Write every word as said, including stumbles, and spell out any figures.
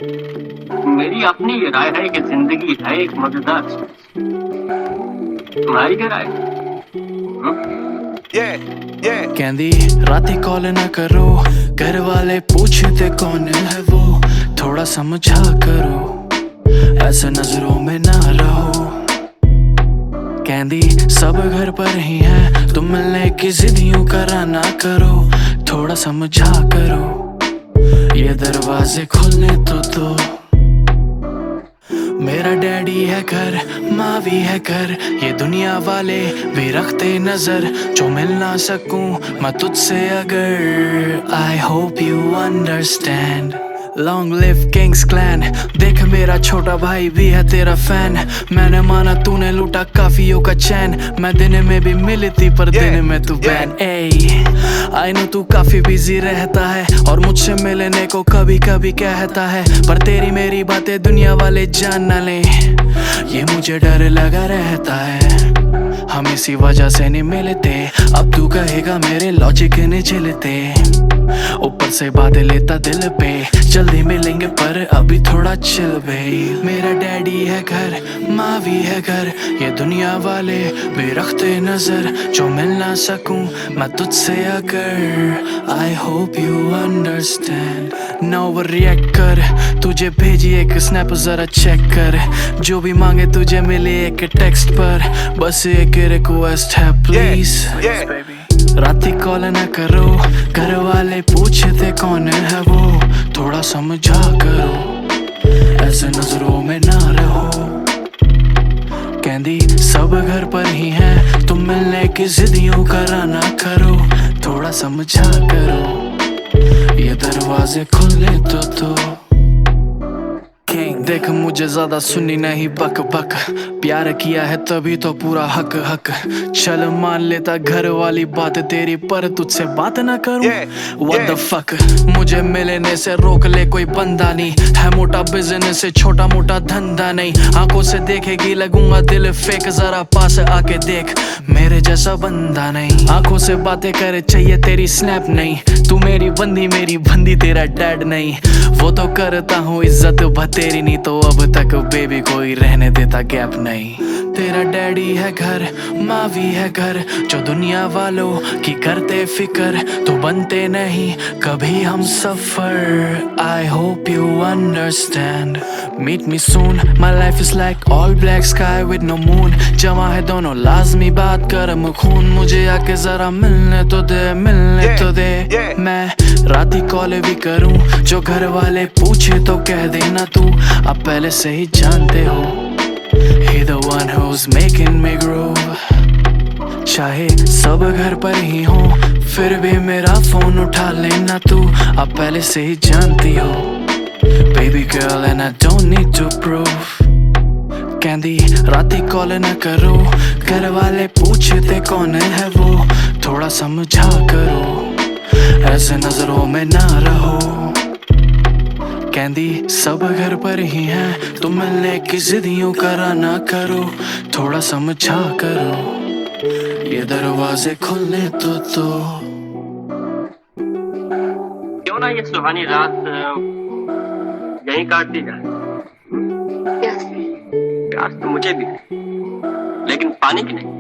मेरी अपनी ये राय है कि जिंदगी है एक मजेदार चीज। तुम्हारी क्या राय है? Yeah, yeah. कहंदी राती कॉल ना करो, घर वाले पूछते कौन है वो, थोड़ा समझा करो, ऐसे नजरों में ना रहो। कहंदी सब घर पर ही है, तुम मिलने की जिद यूं करा ना करो, थोड़ा समझा करो, ये दरवाजे खोलने तो दो। मेरा डैडी है घर, माँ भी है घर, ये दुनिया वाले भी रखते नजर, जो मिल ना सकूं मैं तुझसे अगर। I hope you understand. Long live Kings Clan. देख मेरा छोटा भाई भी है तेरा फैन, मैंने माना तूने लूटा काफियों का चैन, मैं दिन में भी मिलती पर दिन में तू बैन। आई नो तू काफी बिजी रहता है और मुझसे मिलने को कभी कभी कहता है, पर तेरी मेरी बातें दुनिया वाले जान ना ले, ये मुझे डर लगा रहता है। हम इसी वजह से नहीं मिलते, अब तू कहेगा मेरे लॉजिक नहीं चलते, ऊपर से बातें लेता दिल पे, जल्दी मिलेंगे पर अभी थोड़ा चिल बे। मेरा डैडी है घर, माँ भी है घर, ये दुनिया वाले भी रखते नजर, जो मिल ना सकूं मैं तुझसे अगर। I hope you understand. Now वो रिएक्ट कर, तुझे भेजी एक स्नैप जरा चेक कर, जो भी मांगे तुझे मिले एक टेक्स्ट पर, बस एक रिक्वेस्ट है प्लीज बेबी, राती कॉल ना करो, घर वाले पूछते कौन है वो, थोड़ा समझा करो, ऐसे नजरों में ना रहो। कहंदी सब घर पर ही है, तुम मिलने की जिद यूं करा ना करो, थोड़ा समझा करो, ये दरवाजे खुले तो दो। देख मुझे ज्यादा सुनी नहीं बक बक, प्यार किया है तभी तो पूरा हक हक, चल मान लेता घर वाली बात तेरी, पर तुझसे बात ना करूं व्हाट द फक। मुझे मिलने से रोक ले कोई बंदा नहीं है, मोटा बिजनेस से छोटा मोटा धंधा नहीं, आंखों से देखेगी लगूंगा दिल फेक, जरा पास आके देख मेरे जैसा बंदा नहीं, आंखों से बातें करे चाहिए तेरी स्नैप नहीं, तू मेरी बंदी मेरी बंदी तेरा डैड नहीं, वो तो करता हूँ इज्जत बतेरी नहीं, तो अब तक बेबी कोई रहने देता गैप नहीं। तेरा डैडी है घर, माँ भी है घर, जो दुनिया वालों की करते फिकर, तो बनते नहीं कभी हम सफर। I hope you understand. Meet me soon. My life is like all black sky with no moon. जमा है दोनों लाजमी बात करम खून, मुझे आके जरा मिलने तो दे मिलने तो दे। मैं राती कॉल भी करूं, जो घर वाले पूछे तो कह देना तू, अब पहले से ही जानते हो, he the one who's making me grow। चाहे सब घर पर ही हो, फिर भी मेरा फोन उठा लेना तू, अब पहले से ही जानती हो, baby girl and I don't need to prove। कहंदी राती कॉल न करो, घर वाले पूछते कौन है वो, थोड़ा समझा करो, ऐसे नजरों में ना रहो। कहंदी सब घर पर ही है, तुम मिलने की जिद यूं करा ना करो, थोड़ा समझा करो, ये दरवाजे खुलने तो दो। क्यों ना ये सुहानी रात यहीं काट दी जाए। प्यास प्यास तो मुझे भी है, लेकिन पानी की नहीं।